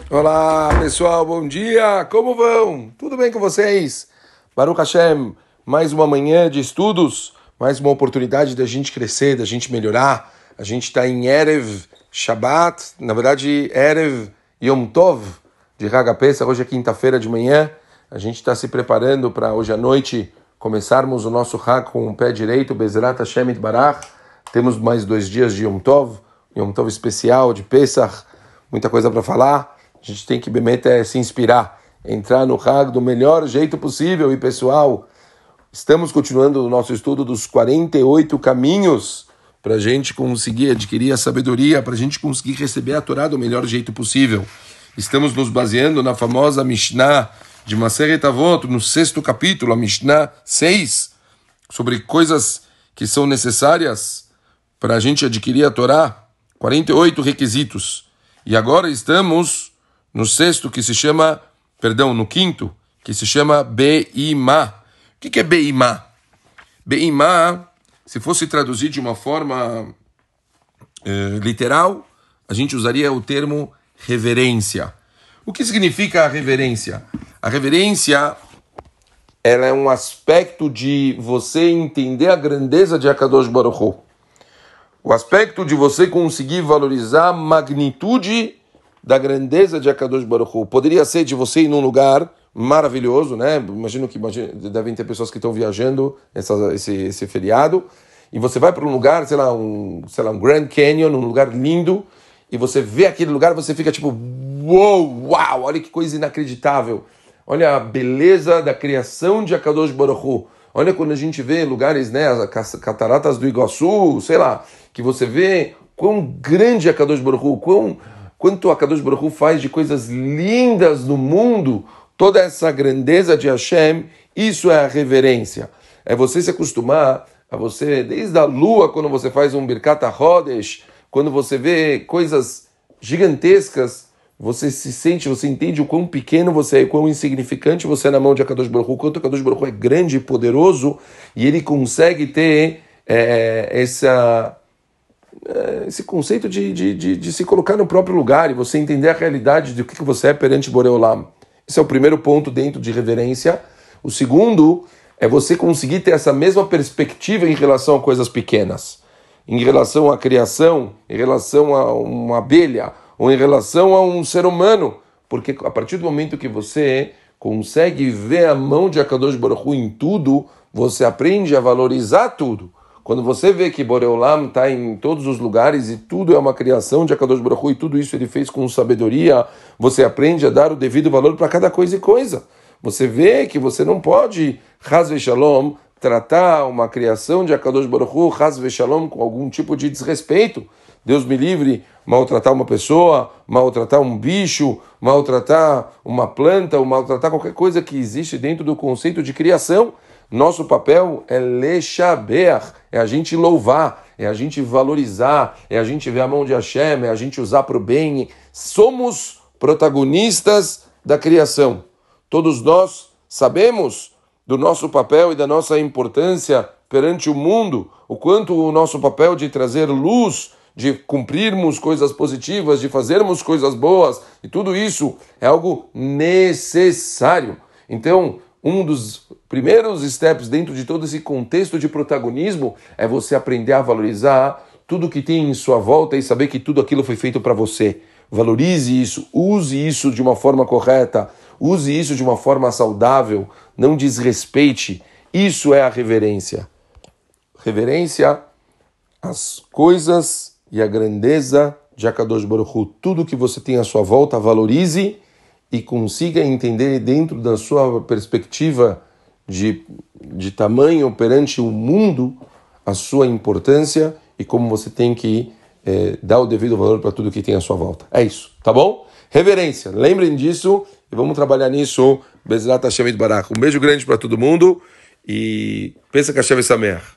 Olá pessoal, bom dia, como vão? Tudo bem com vocês? Baruch Hashem, mais uma manhã de estudos, mais uma oportunidade da gente crescer, da gente melhorar. A gente está em Erev Shabbat, na verdade Erev Yom Tov de Hag HaPesach, hoje é quinta-feira de manhã. A gente está se preparando para hoje à noite começarmos o nosso Hag com o pé direito, Bezrat Hashem Itbarach. Temos mais 2 dias de Yom Tov especial de Pesach, muita coisa para falar. A gente tem que se inspirar, entrar no Hag do melhor jeito possível. E pessoal, estamos continuando o nosso estudo dos 48 caminhos para a gente conseguir adquirir a sabedoria, para a gente conseguir receber a Torá do melhor jeito possível. Estamos nos baseando na famosa Mishnah de Maseret Avot, no 6º capítulo, a Mishnah 6, sobre coisas que são necessárias para a gente adquirir a Torá, 48 requisitos. E agora estamos no 6º, no 5º, que se chama Be'imá. O que é Be'imá? Be'imá, se fosse traduzir de uma forma literal, a gente usaria o termo reverência. O que significa a reverência? A reverência, ela é um aspecto de você entender a grandeza de Akadosh Baruch Hu. O aspecto de você conseguir valorizar a magnitude da grandeza de Akadosh Baruch Hu. Poderia ser de você ir num lugar maravilhoso, né? Imagino que devem ter pessoas que estão viajando esse feriado, e você vai para um lugar, sei lá, um Grand Canyon, um lugar lindo, e você vê aquele lugar, você fica tipo, uau, olha que coisa inacreditável. Olha a beleza da criação de Akadosh Baruch Hu. Olha quando a gente vê lugares, né, as cataratas do Iguaçu, sei lá, que você vê quão grande é Akadosh Baruch Hu, quanto Akadosh Baruch Hu faz de coisas lindas no mundo, toda essa grandeza de Hashem, isso é a reverência. É você se acostumar a você, desde a lua, quando você faz um Birkat HaChodesh, quando você vê coisas gigantescas, você entende o quão pequeno você é, o quão insignificante você é na mão de Akadosh Baruch Hu, quanto Akadosh Baruch Hu é grande e poderoso, e ele consegue ter esse conceito de se colocar no próprio lugar, e você entender a realidade do que você é perante Borei Olam. Esse é o primeiro ponto dentro de reverência. O segundo é você conseguir ter essa mesma perspectiva em relação a coisas pequenas, em relação à criação, em relação a uma abelha, ou em relação a um ser humano, porque a partir do momento que você consegue ver a mão de Akadosh Baruch Hu em tudo, você aprende a valorizar tudo. Quando você vê que Borei Olam está em todos os lugares e tudo é uma criação de Akadosh Baruch Hu e tudo isso ele fez com sabedoria, você aprende a dar o devido valor para cada coisa e coisa. Você vê que você não pode, Chas v'Shalom, tratar uma criação de Akadosh Baruch Hu, Chas v'Shalom, com algum tipo de desrespeito. Deus me livre, maltratar uma pessoa, maltratar um bicho, maltratar uma planta, ou maltratar qualquer coisa que existe dentro do conceito de criação. Nosso papel é lechabeach, é a gente louvar, é a gente valorizar, é a gente ver a mão de Hashem, é a gente usar para o bem. Somos protagonistas da criação. Todos nós sabemos do nosso papel e da nossa importância perante o mundo, o quanto o nosso papel de trazer luz, de cumprirmos coisas positivas, de fazermos coisas boas, e tudo isso é algo necessário. Então, um dos primeiros steps dentro de todo esse contexto de protagonismo é você aprender a valorizar tudo que tem em sua volta e saber que tudo aquilo foi feito para você. Valorize isso, use isso de uma forma correta, use isso de uma forma saudável, não desrespeite. Isso é a reverência. Reverência às coisas e a grandeza de Akadosh Baruch Hu. Tudo que você tem à sua volta, valorize e consiga entender dentro da sua perspectiva de tamanho perante o mundo a sua importância e como você tem que dar o devido valor para tudo que tem à sua volta. É isso, tá bom? Reverência, lembrem disso e vamos trabalhar nisso. Bezrat Hashem Itbarach. Um beijo grande para todo mundo e pensa que Hashem é Sameach.